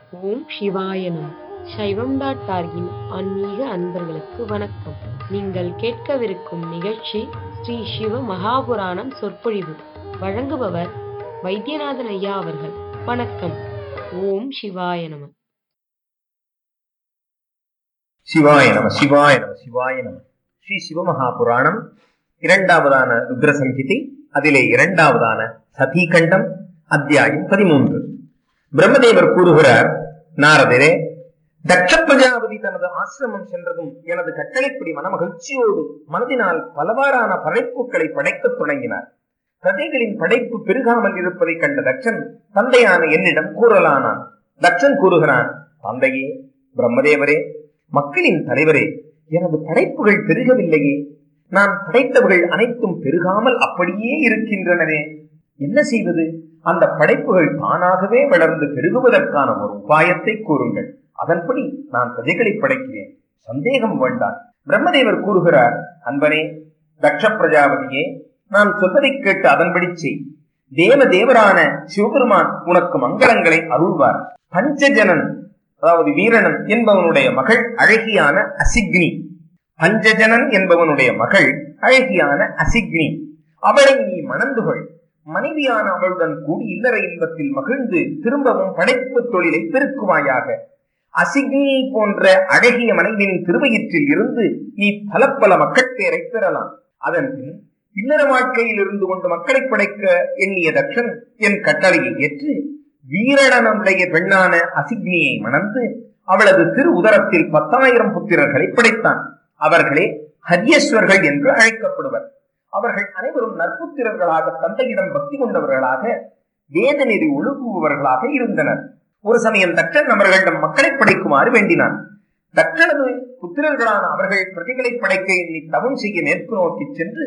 ஓம் சிவாய நம. சைவம்.org-இன் ஆன்மீக அன்பர்களுக்கு வணக்கம். நீங்கள் கேட்கவிருக்கும் நிகழ்ச்சி ஸ்ரீ சிவ மகாபுராணம் சொற்பொழிவு. வழங்குபவர் வைத்தியநாதன் ஐயா அவர்கள். வணக்கம். ஓம் சிவாய நம. சிவாய நம சிவாய நம சிவாய நம. ஸ்ரீ சிவமகாபுராணம் இரண்டாவதான ருத்ர சம்ஹிதை, அதிலே இரண்டாவதான சதீகண்டம், அத்தியாயம் 13. பிரம்மதேவர் கூறுகிறார், நாரதரே, தட்ச பிரஜாபதி தனது ஆசிரமம் சென்றதும் எனது கட்டளைப்படி மனமகிழ்ச்சியோடு மனதினால் பலவாறான படைப்புகளை படைக்கத் தொடங்கினார். பிரஜைகளின் படைப்பு பெருகாமல் இருப்பதை கண்ட தட்சன் தந்தையான என்னிடம் கூறலானான். தட்சன் கூறுகிறான், தந்தையே, பிரம்மதேவரே, மக்களின் தலைவரே, எனது படைப்புகள் பெருகவில்லையே. நான் படைத்தவர்கள் அனைத்தும் பெருகாமல் அப்படியே இருக்கின்றனவே. என்ன செய்வது? அந்த படைப்புகள் தானாகவே வளர்ந்து பெருகுவதற்கான ஒரு உபாயத்தை கூறுங்கள். அதன்படி நான் பிரஜைகளை படைக்கிறேன், சந்தேகம் வேண்டாம். பிரம்மதேவர் கூறுகிறார், அன்பனே, தட்ச பிரஜாபதியே, நான் சொல்வதை கேட்டு அதன்படி செய். தேவரான சிவபெருமான் உனக்கு மங்களங்களை அருள்வார். பஞ்சஜனன், அதாவது வீரணன் என்பவனுடைய மகள் அழகியான அசிக்னி. பஞ்சஜனன் என்பவனுடைய மகள் அழகியான அசிக்னி. அவளை நீ மணந்துகொள். மனைவியான அவளுடன் கூடி இல்லற இன்பத்தில் மகிழ்ந்து திரும்பவும் படைப்பு தொழிலை பெருக்குவாயாக. அசிக்னியை போன்ற அழகிய மனைவியின் திருவயிற்றில் இருந்து நீ பல பல மக்கள் பேரை பெறலாம். அதன் பின் இல்லற வாழ்க்கையில் இருந்து கொண்டு மக்களை படைக்க எண்ணிய தட்சன் என் கட்டளையை ஏற்று வீரணனுடைய பெண்ணான அசிக்னியை மணந்து அவளது திரு உதரத்தில் 10,000 புத்திரர்களை படைத்தான். அவர்களே ஹரியஸ்வர்கள் என்று அழைக்கப்படுவர். அவர்கள் அனைவரும் நற்புத்திரர்களாக, தந்தையிடம் பக்தி கொண்டவர்களாக, வேத நெறி ஒழுகுபவர்களாக இருந்தனர். ஒரு சமயம் தட்சன் அவர்களிடம் மக்களை படைக்குமாறு வேண்டினான். தட்சனது புத்திரர்களான அவர்கள் பிரதிகளை படைக்க எண்ணி தவம் செய்ய மேற்கு நோக்கி சென்று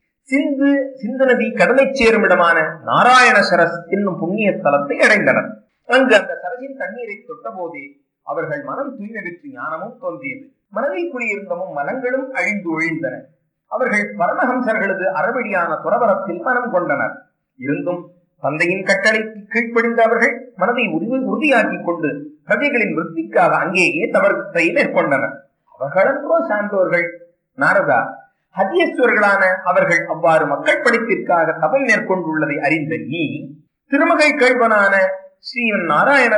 சிந்து நதி கடலை சேரும் இடமான நாராயண சரஸ் என்னும் புண்ணிய ஸ்தலத்தை அடைந்தனர். அங்கு அந்த சரசின் தண்ணீரை தொட்ட போதே அவர்கள் மனம் தூய்மை பெற்று ஞானமும் தோன்றியது. மனதில் குடியிருந்தமும் மனங்களும் அழிந்து ஒழிந்தன. அவர்கள் பரமஹம்சர்களது அறவழியான துறவரத்தில் மனம் கொண்டனர். இருந்தும் தந்தையின் கட்டளைக்கு கீழ்ப்படிந்த அவர்கள் மனதை உறுதியாக்கி கொண்டு பிரஜைகளின் விருத்திக்காக அங்கேயே தவறத்தை மேற்கொண்டனர். அவர்களன்றோ சான்றோர்கள். நாரதா, ஹரியஸ்வர்களான அவர்கள் அவ்வாறு மக்கள் படிப்பிற்காக தவம் மேற்கொண்டுள்ளதை அறிந்த நீ திருமகள் கேள்வனான ஸ்ரீவன்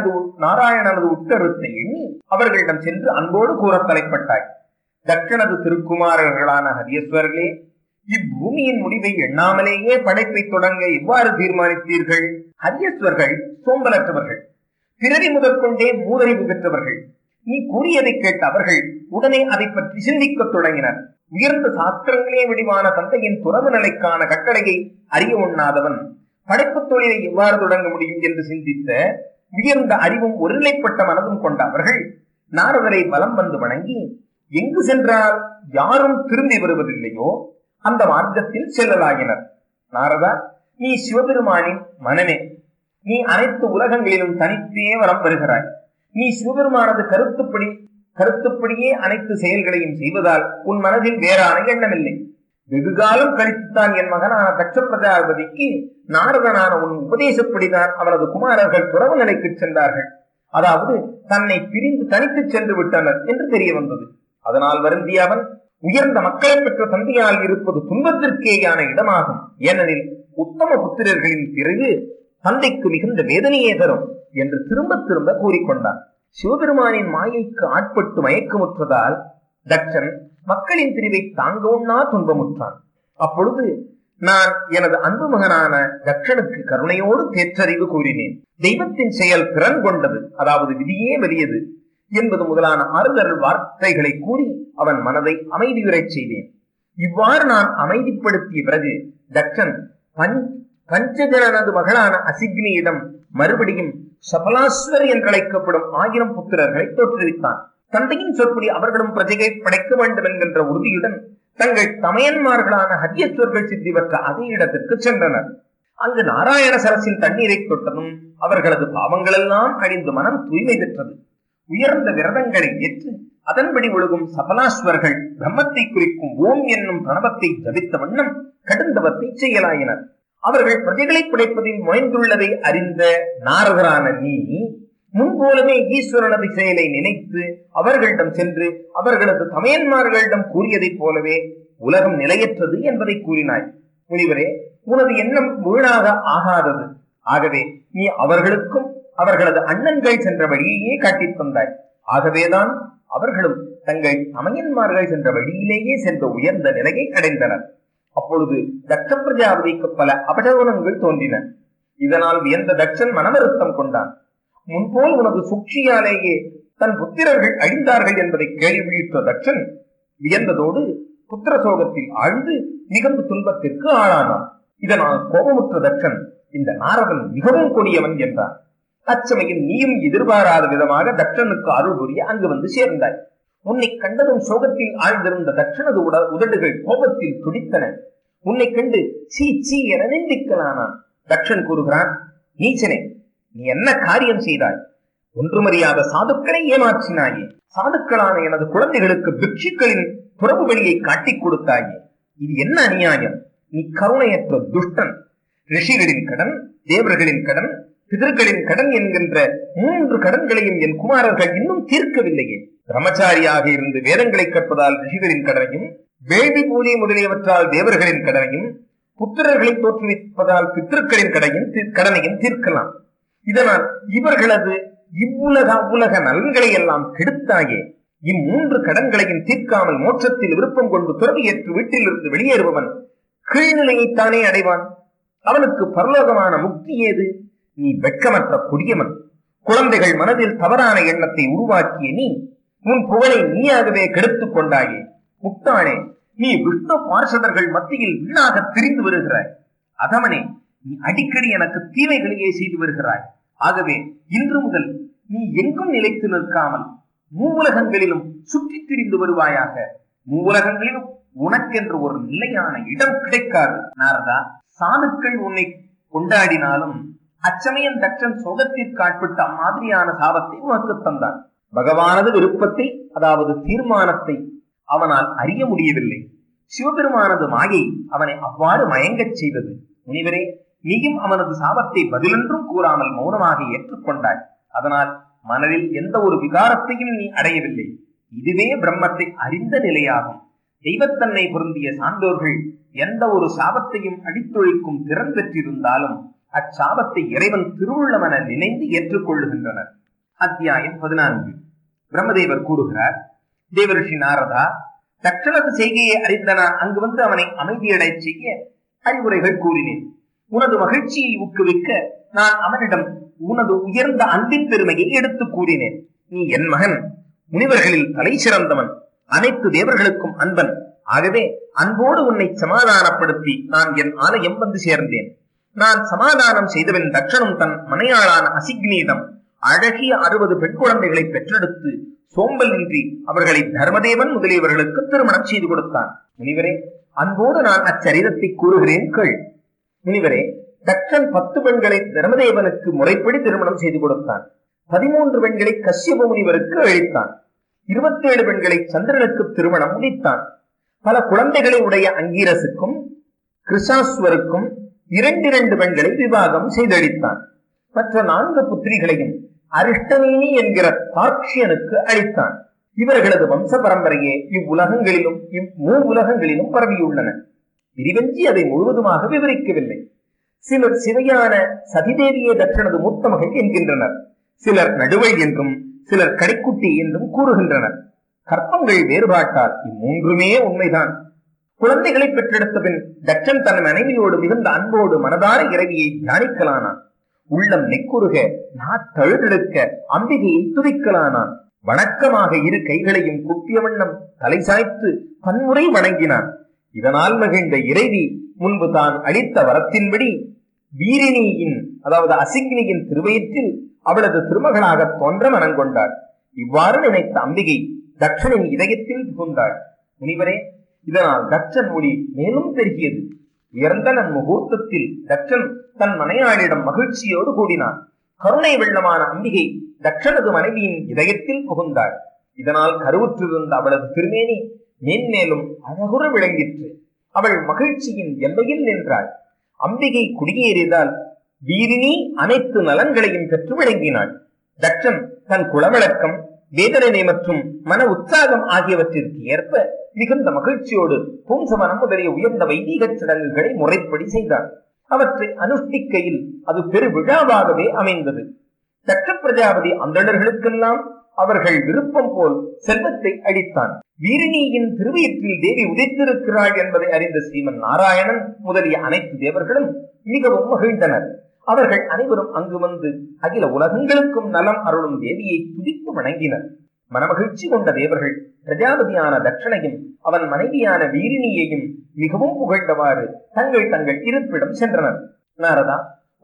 நாராயணனது உட்கருத்தை எண்ணி அவர்களிடம் சென்று அன்போடு கூற தலைப்பட்டாய். தட்சணது திருக்குமாரர்களான ஹரியஸ்வர்களே, இப்பூமியின் முடிவை எண்ணாமலேயே படைப்பை தொடங்க எவ்வாறு தீர்மானித்தீர்கள்? ஹரியஸ்வர்கள் சோம்பலற்றவர்கள், பிறவி முதற்கொண்டே மூதறிவு பெற்றவர்கள். நீ கூறியதை கேட்ட அவர்கள் உடனே அதை பற்றி சிந்திக்க தொடங்கினர். உயர்ந்த சாஸ்திரங்களே வடிவான தந்தையின் துறவு நிலைக்கான கட்டளையை அறிய உண்ணாதவன் படைப்பு தொழிலை எவ்வாறு தொடங்க முடியும் என்று சிந்தித்த உயர்ந்த அறிவும் ஒருநிலைப்பட்ட மனதும் கொண்ட அவர்கள் நாரதரை வலம் வந்து வணங்கி, எங்கு சென்றால் யாரும் திரும்பி வருவதில்லையோ அந்த மார்க்கத்தில் செல்லலாகினர். நாரதா, நீ சிவபெருமானின் மனமே. நீ அனைத்து உலகங்களிலும் தனித்தே வரம் பெறுகிறாய். நீ சிவபெருமானது கருத்துப்படியே அனைத்து செயல்களையும் செய்வதால் உன் மனதில் வேறான எண்ணமில்லை. வெகுகாலம் கழித்துத்தான் என் மகனான தட்ச பிரஜாபதிக்கு நாரதனான உன் உபதேசப்படிதான் அவனது குமாரர்கள் துறவு நிலைக்கு சென்றார்கள். அதாவது தன்னை பிரிந்து தனித்து சென்று விட்டனர் என்று தெரிய வந்தது. அதனால் வருந்திய அவன் உயர்ந்த மக்களை பெற்ற தந்தையால் இருப்பது துன்பத்திற்கேயான இடமாகும். ஏனெனில் உத்தம புத்திரர்களின் பிறகு தந்தைக்கு மிகுந்த வேதனையே தரும் என்று திரும்ப திரும்ப கூறிக்கொண்டான். சிவபெருமானின் மாயைக்கு ஆட்பட்டு மயக்கமுற்றதால் தட்சன் மக்களின் பிரிவை தாங்க உண்ணா துன்பமுற்றான். அப்பொழுது நான் எனது அன்பு மகனான தட்சனுக்கு கருணையோடு தேற்றறிவு கூறினேன். தெய்வத்தின் செயல் திறன் கொண்டது, அதாவது விதியே வெளியது என்பது முதலான ஆறுதல் வார்த்தைகளை கூறி அவன் மனதை அமைதியுறச் செய்தேன். இவ்வாறு நான் அமைதிப்படுத்திய பிறகு தட்சன் பஞ்சஜனனது மகளான அசிக்னியிடம் மறுபடியும் சபலாஸ்வர் என்றழைக்கப்படும் 1000 புத்திரர்களை தோற்றுவித்தான். தந்தையின் சொற்படி அவர்களும் பிரஜையை படைக்க வேண்டும் என்கின்ற உறுதியுடன் தங்கள் தமையன்மார்களான ஹரியஸ்வர்கள் சித்தி பெற்ற அதே இடத்திற்கு சென்றனர். அங்கு நாராயண சரசின் தண்ணீரை தொட்டதும் அவர்களது பாவங்கள் எல்லாம் அழிந்து மனம் தூய்மை பெற்றது. உயர்ந்த விரதங்களை ஏற்று அதன்படி ஒழுகும் சபலாஸ்வர்கள் பிரம்மத்தை குறிக்கும் ஓம் என்னும் பிரணவத்தை ஜபித்த வண்ணம் கடுந்தவத்தை செய்யலாயினர். அவர்கள் பிரஜைகளை படைப்பதில் முனைந்துள்ளதை அறிந்த நாரதரான நீ முன்போலவே ஈஸ்வரனது செயலை நினைத்து அவர்களிடம் சென்று அவர்களது தமையன்மார்களிடம் கூறியதைப் போலவே உலகம் நிலையற்றது என்பதை கூறினாய். முனிவரே, உனது எண்ணம் வீணாக ஆகாதது. ஆகவே நீ அவர்களுக்கும் அவர்களது அண்ணன்கள் சென்ற வழியையே காட்டித் தந்தாய். ஆகவேதான் அவர்களும் தங்கள் தமையன்மார்கள் சென்ற வழியிலேயே சென்ற உயர்ந்த நிலையை அடைந்தனர். அப்பொழுது தட்ச பிரஜாபதிக்கு பல அபசகுனங்கள் தோன்றின. இதனால் வியந்த தட்சன் மனவருத்தம் கொண்டான். முன்போல் உனது சூழ்ச்சியாலேயே தன் புத்திரர்கள் அழிந்தார்கள் என்பதை கேள்வியுற்ற தட்சன் வியந்ததோடு புத்திர சோகத்தில் ஆழ்ந்து மிகுந்த துன்பத்திற்கு ஆளானான். இதனால் கோபமுற்ற தட்சன், இந்த நாரதன் மிகவும் கொடியவன் என்றான். அச்சமயம் நீயும் எதிர்பாராத விதமாக தட்சனுக்கு அருள் புரிய அங்கு வந்து சேர்ந்தாய். உன்னை கண்டதும் சோகத்தில் ஆழ்ந்திருந்த தட்சனது உதடுகள் கோபத்தில் துடித்தன. உன்னை கண்டு சீ சீ என நிந்திக்கலானான். தட்சன் கூறுகிறான், நீச்சனே, நீ என்ன காரியம் செய்தாய்? ஒன்றுமறியாத சாதுக்களை ஏமாற்றினாயே. சாதுக்களான எனது குழந்தைகளுக்கு பிக்ஷுக்களின் புறவு வழியை காட்டிக் கொடுத்தாயே. இது என்ன அநியாயம்? நீ கருணையற்ற துஷ்டன். ரிஷிகளின் கடன், தேவர்களின் கடன், பிதர்களின் கடன் என்கின்ற 3 கடன்களையும் என் குமாரர்கள் இன்னும் தீர்க்கவில்லையே. பிரம்மச்சாரியாக இருந்து வேதங்களை கற்பதால் ரிஷிகளின் கடனையும், வேள்வி பூஜை முதலியவற்றால் தேவர்களின் கடனையும், புத்திரர்களை தோற்றுவிப்பதால் பித்திருக்களின் கடனையும் தீர்க்கலாம். இதனால் இவர்களது இவ்வுலக நலன்களை எல்லாம் கெடுத்தாயே. 3 கடன்களையும் தீர்க்காமல் மோட்சத்தில் விருப்பம் கொண்டு துறவியேற்று வீட்டிலிருந்து வெளியேறுபவன் கீழ்நிலையைத்தானே அடைவான். அவனுக்கு பரலோகமான முக்தி ஏது? நீ வெட்கமற்ற கொடியவன். குழந்தைகள் மனதில் தவறான எண்ணத்தை உருவாக்கிய நீ உன் புகழை நீயாகவே கெடுத்துக் கொண்டாயே. முக்தானே, நீ விஷ்ணு பார்ஷதர்கள் மத்தியில் வீணாக திரிந்து வருகிறாய். அதவனே, நீ அடிக்கடி எனக்கு தீமைகளையே செய்து வருகிறாய். ஆகவே இன்று முதல் நீ எங்கும் நிலைத்து நிற்காமல் மூவுலகங்களிலும் சுற்றி திரிந்து வருவாயாக. மூவுலகங்களிலும் உனக்கென்று ஒரு நிலையான இடம் கிடைக்காது. நாரதா, சாதுக்கள் உன்னை கொண்டாடினாலும் அச்சமயம் தட்சன் சோகத்திற்கு ஆட்பட்ட மாதிரியான சாபத்தை உனக்கு தந்தான். பகவானது விருப்பத்தை, அதாவது தீர்மானத்தை அவனால் அறிய முடியவில்லை. சிவபெருமானது மாயை அவனை அவ்வாறு மயங்கச் செய்தது. முனிவரே, நீயும் அவனது சாபத்தை பதிலென்றும் கூறாமல் மௌனமாக ஏற்றுக்கொண்டாய். அதனால் மனதில் எந்த ஒரு விகாரத்தையும் நீ அடையவில்லை. இதுவே பிரம்மத்தை அறிந்த நிலையாகும். தெய்வத்தன்மை பொருந்திய சான்றோர்கள் எந்த ஒரு சாபத்தையும் அடித்தொழிக்கும் திறன் பெற்றிருந்தாலும் அச்சாபத்தை இறைவன் திருவுள்ளமென நினைந்து ஏற்றுக்கொள்ளுகின்றனர். அத்தியாயம் 14. பிரம்மதேவர் கூறுகிறார், தேவரிஷி நாரதா, தட்சணது செய்கையை அறிந்த நான் அங்கு வந்து அவனை அமைதியடை செய்ய அறிவுரைகள் கூறினேன். உனது மகிழ்ச்சியை ஊக்குவிக்க நான் அவனிடம் உனது உயர்ந்த அன்பின் பெருமையை எடுத்து கூறினேன். நீ என் மகன், முனிவர்களில் தலை சிறந்தவன், அனைத்து தேவர்களுக்கும் அன்பன். ஆகவே அன்போடு உன்னை சமாதானப்படுத்தி நான் என் ஆலயம் வந்து சேர்ந்தேன். நான் சமாதானம் செய்தவன் தட்சனும் தன் மனையாளான அசிக்னியிடம் அழகிய 60 பெண் குழந்தைகளை பெற்றெடுத்து சோம்பல் இன்றி அவர்களை தர்மதேவன் முதலியவர்களுக்கு திருமணம் செய்து கொடுத்தான். முனிவரே, அன்போடு நான் அச்சரிதத்தை கூறுகிறேன் கேள். முனிவரே, தட்சன் 10 பெண்களை தர்மதேவனுக்கு முறைப்படி திருமணம் செய்து கொடுத்தான். 13 பெண்களை கஷ்யப முனிவருக்கு அளித்தான். 27 பெண்களை சந்திரனுக்கு திருமணம் முடித்தான். பல குழந்தைகளை உடைய அங்கீரசுக்கும் கிருஷாஸ்வருக்கும் 2 பெண்களை விவாகம் செய்தளித்தான். மற்ற 4 புத்திரிகளையும் அரிஷ்டனேனி என்கிற தார்க்ஷியனுக்கு அளித்தான். இவர்களது வம்ச பரம்பரையே இவ்வுலகங்களிலும் மூவுலகங்களிலும் பரவியுள்ளன. விரிவஞ்சி அதை முழுவதுமாக விவரிக்கவில்லை. சிலர் சிவையான சதிதேவியே தட்சனது மூத்த மகள் என்கின்றனர். சிலர் நடுவை என்றும் சிலர் கடைக்குட்டி என்றும் கூறுகின்றனர். கற்பங்கள் வேறுபாட்டால் இம்மூன்றுமே உண்மைதான். குழந்தைகளை பெற்றெடுத்த பின் தட்சன் தன் மனைவியோடு மிகுந்த அன்போடு மனதார இறைவியை தியானிக்கலானான். உள்ளம் நெக்குருக நாத்தழுதெடுக்க அம்பிகையை துதிக்கலானான். வணக்கமாக 2 கைகளையும் குப்பிய வண்ணம் தலை சாய்த்து பன்முறை வணங்கினான். இதனால் மகிழ்ந்த இறைவி முன்பு தான் அளித்த வரத்தின்படி வீரினியின், அதாவது அசிக்னியின் திருவயிற்றில் அவளது திருமகளாக தோன்ற மனங்கொண்டாள். இவ்வாறு நினைத்த அம்பிகை தட்சனின் இதயத்தில் புகுந்தாள். முனிவரே, இதனால் தட்சன் ஒளி மேலும் பெருகியது. உயர்ந்த நன் முகூர்த்தத்தில் தட்சன் தன் மனையாளிடம் மகிழ்ச்சியோடு கூடினான். கருணை வெள்ளமான அம்பிகை தட்சனது மனைவியின் இதயத்தில் புகுந்தாள். இதனால் கருவுற்றிருந்த அவளது திருமேனி மேன்மேலும் அழகுற விளங்கிற்று. அவள் மகிழ்ச்சியின் எல்லையில் நின்றாள். அம்பிகை குடியேறியதால் வீரினி அனைத்து நலன்களையும் பெற்று விளங்கினாள். தட்சன் தன் குலவழக்கம், வேதனை மற்றும் மன உற்சாகம் ஆகியவற்றிற்கு ஏற்ப மிகுந்த மகிழ்ச்சியோடு பும்சவனம் முதலிய உயர்ந்த வைதீக சடங்குகளை முறைப்படி செய்தான். அவற்றை அனுஷ்டிக்கையில் அது பெரு விழாவாகவே அமைந்தது. தட்ச பிரஜாபதி அந்தணர்களுக்கெல்லாம் அவர்கள் விருப்பம் போல் செல்வத்தை அளித்தான். வீரிணியின் திருவயிற்றில் தேவி உதித்திருக்கிறாள் என்பதை அறிந்த ஸ்ரீமன் நாராயணன் முதலிய அனைத்து தேவர்களும் மிகவும் மகிழ்ந்தனர். அவர்கள் அனைவரும் அங்கு வந்து அகில உலகங்களுக்கும் நலம் அருளும் தேவியை துதித்து வணங்கினர். மனமகிழ்ச்சி கொண்ட தேவர்கள் பிரஜாபதியான தட்சணையும் அவன் மனைவியான வீரிணியையும் மிகவும் புகழ்ந்தவாறு தங்கள் தங்கள் இருப்பிடம் சென்றனர். நாரதா,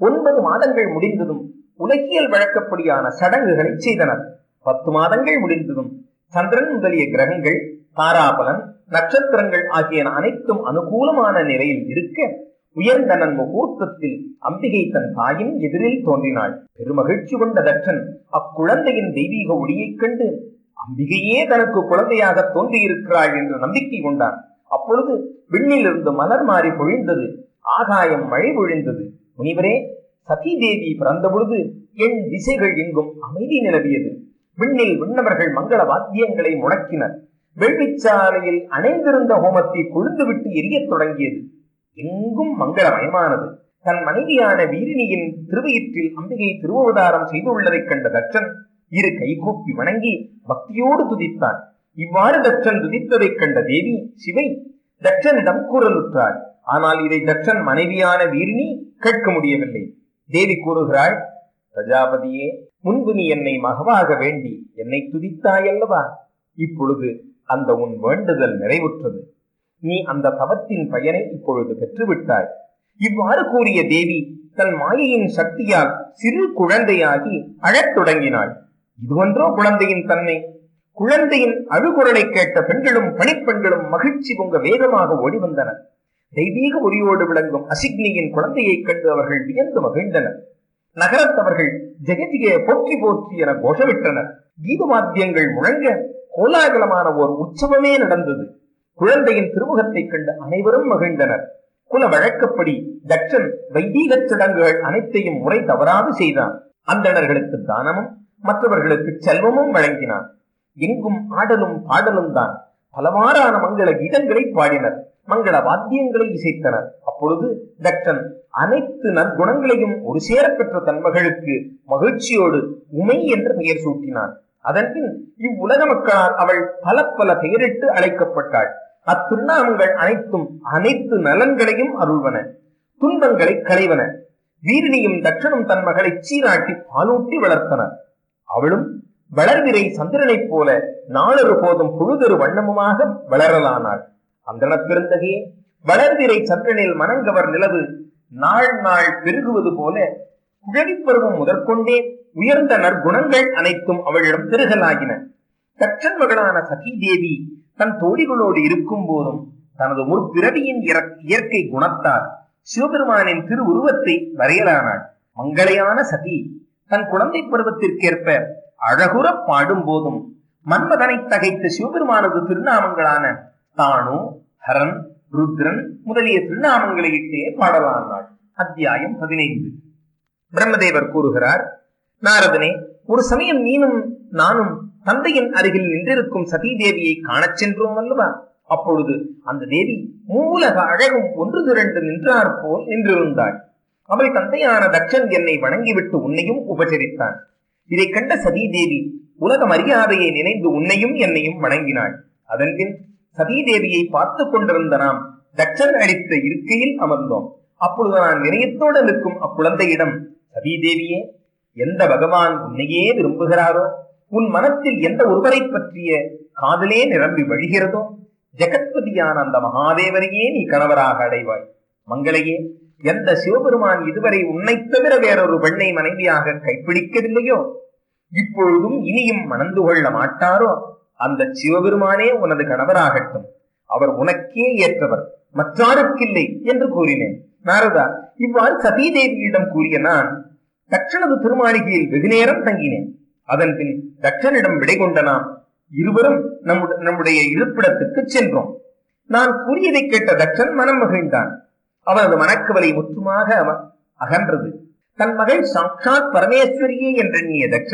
9 மாதங்கள் முடிந்ததும் உலகியல் வழக்கப்படியான சடங்குகளை செய்தனர். 10 மாதங்கள் முடிந்ததும் சந்திரன் முதலிய கிரகங்கள், தாராபலன், நட்சத்திரங்கள் ஆகிய அனைத்தும் அனுகூலமான நிலையில் இருக்க உயர்ந்த நன் முகூர்த்தத்தில் அம்பிகை தன் தாயின் எதிரில் தோன்றினாள். பெருமகிழ்ச்சி கொண்ட தட்சன் அக்குழந்தையின் தெய்வீக ஒளியைக் கண்டு அம்பிகையே தனக்கு குழந்தையாக தோன்றியிருக்கிறாள் என்று நம்பிக்கை கொண்டான். அப்பொழுது விண்ணிலிருந்து மலர் மாறி பொழிந்தது, ஆகாயம் மழை பொழிந்தது. முனிவரே, சதி தேவி பிறந்த பொழுது என் திசைகள் எங்கும் அமைதி நிலவியது. விண்ணில் விண்ணவர்கள் மங்கள வாத்தியங்களை முழக்கினர். வெள்ளிச்சாலையில் அணைந்திருந்த ஹோமத்தை கொழுந்துவிட்டு எரியத் தொடங்கியது. எங்கும் மங்களமயமானது. தன் மனைவியான வீரிணியின் திருவயிற்றில் அம்பிகை திருவவதாரம் செய்துள்ளதைக் கண்ட தட்சன் இரு கைகூப்பி வணங்கி பக்தியோடு துதித்தான். இவ்வாறு தட்சன் துதித்ததைக் கண்ட தேவி சிவை தட்சனிடம் கூறலுற்றாள். ஆனால் இதை தட்சன் மனைவியான வீரிணி கேட்க முடியவில்லை. தேவி கூறுகிறாள், பிரஜாபதியே, முன்பு நீ என்னை மகவாக வேண்டி என்னை துதித்தாயல்லவா? இப்பொழுது அந்த உன் வேண்டுதல் நிறைவுற்றது. நீ அந்த தவத்தின் பயனை இப்பொழுது பெற்றுவிட்டாய். இவ்வாறு கூறிய தேவி தன் மாயையின் சக்தியால் சிறு குழந்தையாகி அழத் தொடங்கினாள். இதுவன்றோ குழந்தையின் தன்மை? குழந்தையின் அழுகுரலை கேட்ட பெண்களும் பணிப்பெண்களும் மகிழ்ச்சி பொங்க வேகமாக ஓடி வந்தனர். தெய்வீக ஒளியோடு விளங்கும் அசிக்னியின் குழந்தையைக் கண்டு அவர்கள் வியந்து மகிழ்ந்தனர். நகரத்தவர்கள் ஜெகதிகே போற்றி போற்றி என கோஷமிட்டனர். கீதவாத்தியங்கள் முழங்க கோலாகலமான ஓர் உற்சவமே நடந்தது. குழந்தையின் திருமுகத்தைக் கண்டு அனைவரும் மகிழ்ந்தனர். குல வழக்கப்படி தட்சன் வைதீக சடங்குகள் அனைத்தையும் முறை தவறாது செய்தான். அந்தணர்களுக்கு தானமும் மற்றவர்களுக்கு செல்வமும் வழங்கினான். எங்கும் ஆடலும் பாடலும் தான். பலவாறான மங்கள கீதங்களை பாடினர், மங்கள வாத்தியங்களை இசைத்தனர். அப்பொழுது தட்சன் அனைத்து நற்குணங்களையும் ஒரு சேர பெற்ற தன் மகளுக்கு மகிழ்ச்சியோடு உமை என்ற பெயர் சூட்டினான். அதன்பின் இவ்வுலக மக்களால் அவள் பல பல பெயரிட்டு அழைக்கப்பட்டாள். அத்திருநாமங்கள் அனைத்தும் அனைத்து நலன்களையும் அருள்வன, துன்பங்களை களைவன. வீரிணியும் தட்சனும் தன் மகளை சீராட்டி பாலூட்டி வளர்த்தனர். அவளும் வளர்விரை சந்திரனைப் போல நாளொரு போதும் பொழுதொரு வண்ணமுமாக வளரலானாள். அந்தன பிறந்தகே, வளர்விரை சந்திரனில் மனங்கவர் நிலவு நாள் நாள் பெருகுவது போல குழவிப் பருவம் முதற்கொண்டே உயர்ந்த நற்குணங்கள் அனைத்தும் அவளிடம் பெருகலாகின. தட்சன் மகளான சதி தேவி தன் தோழிகளோடு இருக்கும் போதும் தனது முற்பிறவியின் இயற்கை குணத்தால் சிவபெருமானின் திரு உருவத்தை வரையலானாள். மங்களையான சதி தன் குழந்தை பருவத்திற்கேற்ப அழகுற பாடும் போதும் மன்மதனை தகைத்த சிவபெருமானது திருநாமங்களான தானு, ஹரன், ருத்ரன் முதலிய திருநாமங்களை இட்டே பாடலானாள். அத்தியாயம் 15. பிரம்மதேவர் கூறுகிறார், நாரதனே, ஒரு சமயம் நீனும் நானும் தந்தையின் அருகில் நின்றிருக்கும் சதி தேவியை காணச் சென்றோம் அல்லவா? அப்பொழுது அந்த தேவி மூலக அழகும் ஒன்று திரண்டு நின்றார் போல் நின்றிருந்தாள். அவள் தந்தையான தட்சன் என்னை வணங்கிவிட்டு உன்னையும் உபசரித்தான். இதை கண்ட சதி தேவி உலக மரியாதையை நினைந்து உன்னையும் என்னையும் வணங்கினாள். அதன்பின் சதி தேவியை பார்த்து கொண்டிருந்த நாம் தட்சன் அளித்த இருக்கையில் அமர்ந்தோம். அப்பொழுது நான் வினயத்தோடு நிற்கும் அக்குழந்தையிடம், சதி தேவியே, எந்த பகவான் உன்னையே விரும்புகிறாரோ, உன் மனத்தில் எந்த ஒருவரை பற்றிய காதலே நிரம்பி வழிகிறதோ, ஜெகத்பதியான அந்த மகாதேவரையே நீ கணவராக அடைவாய். மங்களையே, எந்த சிவபெருமான் இதுவரை உன்னை தவிர வேறொரு பெண்ணை மனைவியாக கைப்பிடிக்கவில்லையோ, இப்பொழுதும் இனியும் மணந்து கொள்ள மாட்டாரோ, அந்த சிவபெருமானே உனது கணவராகட்டும். அவர் உனக்கே ஏற்றவர், மற்றாருக்கில்லை என்று கூறினேன். நாரதா, இவ்வாறு சதீதேவியிடம் கூறிய நான் தட்சனது திருமாளிகையில் வெகு நேரம் தங்கினேன். அதன் பின் தட்சனிடம் விடை கொண்ட நாம் இருவரும் நம்முடைய இருப்பிடத்துக்கு சென்றோம். நான் கூறியதை கேட்ட தட்சன் மனம் மகிழ்ந்தான். அவனது மனக்கவலை முற்றுமாக அகன்றது. தன் மகள் சாட்சாத் பரமேஸ்வரியே என்றெண்ணிய தட்சன்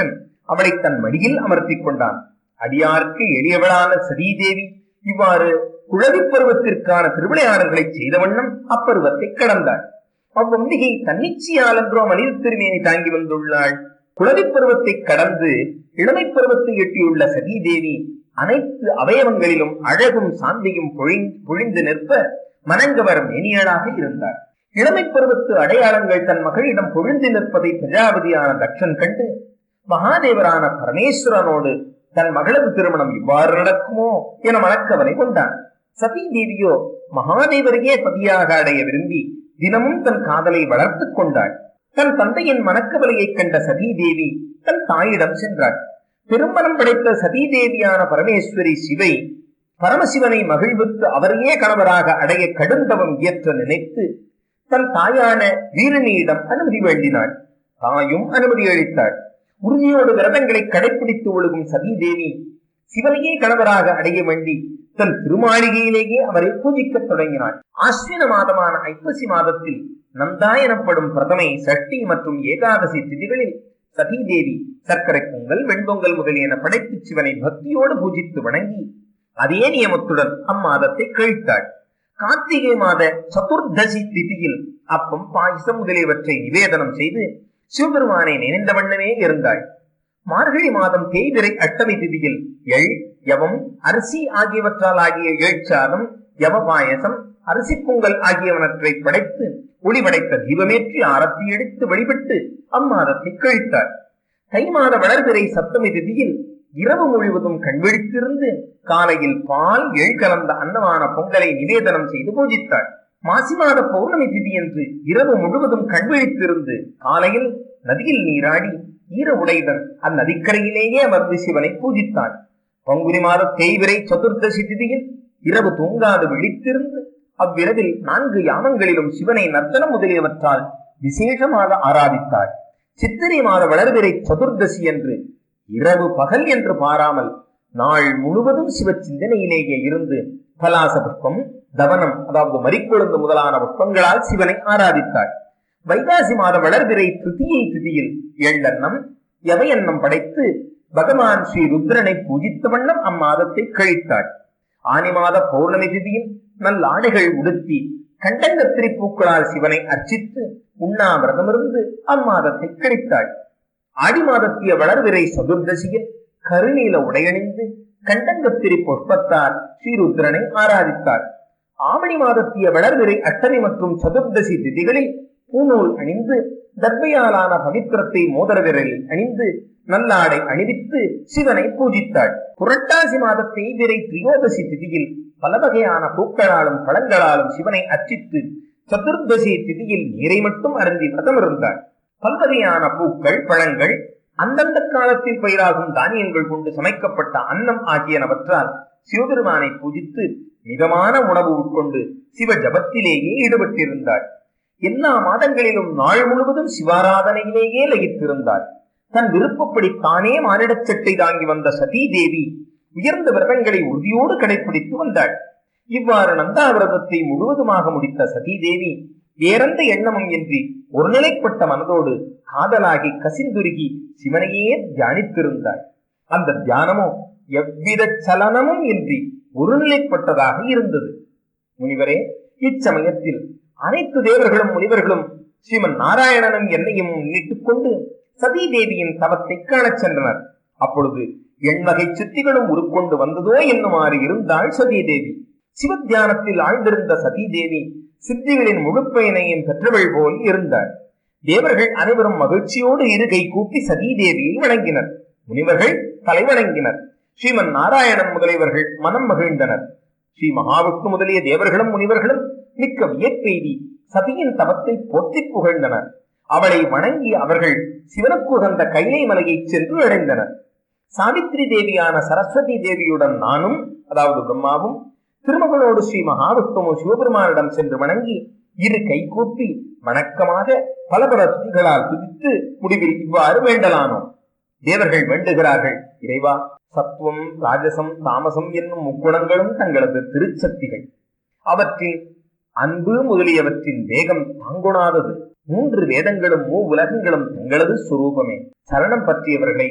அவளை தன் மடியில் அமர்த்தி கொண்டான். அடியாருக்கு எளியவளான சதீதேவி இவ்வாறு குழவி பருவத்திற்கான திருவிளையாடல்களை செய்த வண்ணம் அப்பருவத்தை கடந்தாள். அவ்வம்பிகை தன்னிச்சையால் என்றோ மனித திருமேனி தாங்கி வந்துள்ளாள். குழவி பருவத்தை கடந்து இளமை பருவத்தை எட்டியுள்ள சதீதேவி அனைத்து அவயவங்களிலும் அழகும் சாந்தியும் பொழிந்து நிற்ப மனங்கவர் மேனியளாக இருந்தாள். இளமை பருவத்து அடையாளங்கள் தன் மகளிடம் பொழிந்து நிற்பதை பிரஜாபதியான தக்ஷன் கண்டு மகாதேவரான பரமேஸ்வரனோடு தன் மகளது திருமணம் இவ்வாறு நடக்குமோ என மனக்கவலை கொண்டான். சதீ தேவியோ மகாதேவரையே பதியாக அடைய விரும்பி தினமும் தன் காதலை வளர்த்து கொண்டாள். தன் தந்தையின் மனக்கவலையை கண்ட சதீதேவி தன் தாயிடம் சென்றாள். பெரும்பலம் படைத்த சதீதேவியான பரமேஸ்வரி சிவை பரமசிவனை மகிழ்வித்து அவரையே கணவராக அடைய கடுந்தவம் இயற்ற நினைத்து தன் தாயான வீரணியிடம் அனுமதி வேண்டினாள். தாயும் அனுமதி அளித்தாள். உறுதியோடு விரதங்களை கடைபிடித்து ஒழுகும் சதீதேவி சிவனையே கணவராக அடைய வேண்டி தன் திருமாளிகையிலேயே அவரை பூஜிக்க தொடங்கினாள். ஆஸ்வின மாதமான ஐப்பசி மாதத்தில் நந்தா எனப்படும் பிரதமை, சஷ்டி மற்றும் ஏகாதசி திதிகளில் சதீதேவி சர்க்கரை பொங்கல், வெண்பொங்கல் முதலியன படைத்து சிவனை பக்தியோடு பூஜித்து வணங்கி அதே நியமத்துடன் அம்மாதத்தை கழித்தாள். கார்த்திகை மாத சதுர்தசி திதியில் அப்பம், பாயசம் முதலியவற்றை நிவேதனம் செய்து சிவபெருமானை நினைந்த வண்ணமே இருந்தாள். மார்கழி மாதம் தேய்பிறை அஷ்டமி திதியில் எள், யவம், அரிசி ஆகியவற்றால் ஆகிய ஏழ்சாதம், யவ பாயசம், அரிசி பொங்கல் ஆகியவற்றை படைத்து ஒளிபடைத்த தீபமேற்றி ஆரத்தி எடுத்து வழிபட்டு அம்மாதத்தை கழித்தாள். தை மாத வளர்பிறை சப்தமி திதியில் இரவு முழுவதும் கண்விழித்திருந்து காலையில் பால், எள் கலந்த அன்னமான பொங்கலை நிவேதனம் செய்து பூஜித்தாள். மாசி மாத பௌர்ணமி திதி என்று இரவு முழுவதும் கண்விழித்திருந்து காலையில் நதியில் நீராடி ஈர உடையுடன் அந்நதிக்கரையிலேயே அமர்ந்து சிவனை பூஜித்தாள். பங்குனி மாத தேய்பிறை சதுர்தசி திதியில் இரவு தூங்காது விழித்திருந்து அவ்விரவில் 4 யாமங்களிலும் சிவனை நர்த்தனம் முதலியவற்றால் விசேஷமாக ஆராதித்தாள். சித்திரை மாத வளர்பிறை சதுர்தசி என்று இரவு பகல் என்று பாராமல் நாள் முழுவதும் சிவ சிந்தனையிலேயே இருந்து பலாச புஷ்பம், தவனம் அதாவது மறிக்கொழுந்து முதலான புஷ்பங்களால் சிவனை ஆராதித்தாள். வைகாசி மாத வளர்பிறை திருதியை திதியில் எள்ளெண்ணம், எவையெண்ணம் படைத்து பகவான் ஸ்ரீ ருத்ரனை பூஜித்த வண்ணம் அம்மாதத்தை கழித்தாள். ஆனி மாத பௌர்ணமி திதியில் நல்ல ஆடைகள் உடுத்தி கண்டங்கத்திரி பூக்களால் சிவனை அர்ச்சித்து உண்ணாவிரதமிருந்து அம்மாதத்தை கழித்தாள். ஆடி மாதத்திய வளர்விரை சதுர்தசியில் கருநீல உடையணிந்து கண்டங்கத்திரி புஷ்பத்தால் ஸ்ரீருத்ரனை ஆராதித்தாள். ஆவணி மாதத்திய வளர்விரை அஷ்டமி மற்றும் சதுர்தசி திதிகளில் பூநூல் அணிந்து தர்பையாலான பவித்திரத்தை மோதிர விரலில் அணிந்து நல்லாடை அணிவித்து சிவனை பூஜித்தாள். புரட்டாசி மாதத்தை விரை திரியோதசி திதியில் பல வகையான பூக்களாலும் பழங்களாலும் சிவனை அர்ச்சித்து சதுர்தசி திதியில் நீரை மட்டும் அருந்தி விரதம் இருந்தாள். பல்வகையான பூக்கள், பழங்கள், அந்தந்த காலத்தில் பயிராகும் தானியங்கள் கொண்டு சமைக்கப்பட்ட அன்னம் ஆகியனவற்றால் சிவபெருமானை பூஜித்து மிதமான உணவு உட்கொண்டு சிவ ஜபத்திலேயே ஈடுபட்டிருந்தாள். எல்லா மாதங்களிலும் நாள் முழுவதும் சிவாராதனையிலேயே லயித்திருந்தாள். தன் விருப்பப்படி தானே மானிடச் சட்டை தாங்கி வந்த சதீ தேவி உயர்ந்த விரதங்களை உறுதியோடு கடைபிடித்து வந்தாள். இவ்வாறு நந்தா விரதத்தை முழுவதுமாக முடித்த சதீ தேவி வேறெந்த எண்ணமும் இன்றி ஒருநிலைப்பட்ட மனதோடு காதலாகி கசிந்துருகி சிவனையே தியானித்திருந்தாள். அந்த தியானமோ எவ்வித சலனமும் இன்றி ஒருநிலைப்பட்டதாக இருந்தது. முனிவரே, இச்சமயத்தில் அனைத்து தேவர்களும் முனிவர்களும் ஸ்ரீமன் நாராயணனும் என்னையும் முன்னிட்டுக் கொண்டு சதீ தேவியின் தவத்தை காணச் சென்றனர். அப்பொழுது எண்வகை சித்திகளும் உருக்கொண்டு வந்ததோ என்னுமாறு இருந்தாள் சதீ தேவி. சிவ தியானத்தில் ஆழ்ந்திருந்த சதீ தேவி சித்திகளின் முழுப்பயனையும் பெற்றவள் போல் இருந்தாள். தேவர்கள் அனைவரும் மகிழ்ச்சியோடு இரு கை கூப்பி சதீ தேவியை வணங்கினர். முனிவர்கள் தலை வணங்கினர். ஸ்ரீமன் நாராயணன் முதலியவர்கள் மனம் மகிழ்ந்தனர். ஸ்ரீ மகாவிஷ்ணு முதலிய தேவர்களும் முனிவர்களும் மிக்க வியப்பெய்தி சதியின் தவத்தை போற்றி புகழ்ந்தனர். அவளை வணங்கி அவர்கள் சிவனுக்கு உகந்த கைலை மலையை சென்று அடைந்தனர். சாவித்ரி தேவியான சரஸ்வதி தேவியுடன் நானும், அதாவது பிரம்மாவும், திருமகளோடு ஸ்ரீ மகாவிஷ்ணுவும் சிவபெருமானிடம் சென்று வணங்கி இரு கை கூப்பி வணக்கமாக பல பல துதிகளால் துதித்து முடிவில் இவ்வாறு வேண்டலானோம். தேவர்கள் வேண்டுகிறார்கள், இறைவா, சத்துவம், ராஜசம், தாமசம் என்னும் முக்குணங்களும் தங்களது திருச்சக்திகள். அவற்றின் அன்பு முதலியவற்றின் வேகம் தாங்குணாதது. 3 வேதங்களும் 3 உலகங்களும் தங்களது சுரூபமே. சரணம் பற்றியவர்களை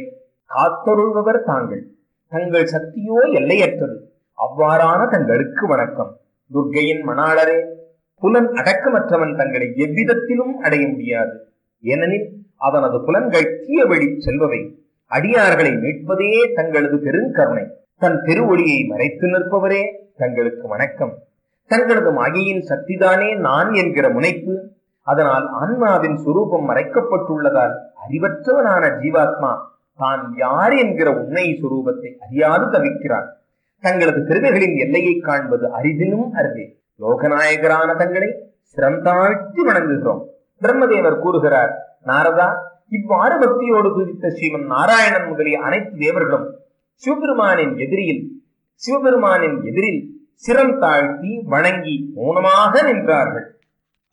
காத்தருள்பவர் தாங்கள். தங்கள் சக்தியோ எல்லையற்றது. அவ்வாறான தங்களுக்கு வணக்கம். துர்க்கையின் மணாளரே, புலன் அடக்கமற்றவன் தங்களை எவ்விதத்திலும் அடைய முடியாது. ஏனெனில் அவனது புலன்கள் தீய வழி செல்பவை. அடியார்களை மீட்பதே தங்களது பெருங்கருணை. தன் பெருவொளியை மறைத்து நிற்பவரே தங்களுக்கு வணக்கம். தங்களது மாயையின் சக்திதானே நான் என்கிற முனைப்பு. அதனால் ஆன்மாவின் சுரூபம் மறைக்கப்பட்டுள்ளதால் அறிவற்றவனான ஜீவாத்மா தான் யார் என்கிற உண்மை சுரூபத்தை அறியாது தவிக்கிறார். தங்களது பெருமைகளின் எல்லையை காண்பது அரிதினும் அருதே. லோகநாயகரான தங்களை சிறந்தாழ்த்தி வணங்குகிறோம். பிரம்மதேவர் கூறுகிறார், நாரதா, இவ்வாறு பக்தியோடு துதித்த ஸ்ரீமன் நாராயணன் முதலிய அனைத்து தேவர்களும் சிவபெருமானின் எதிரில் சிரம் தாழ்த்தி வணங்கி மௌனமாக நின்றார்கள்.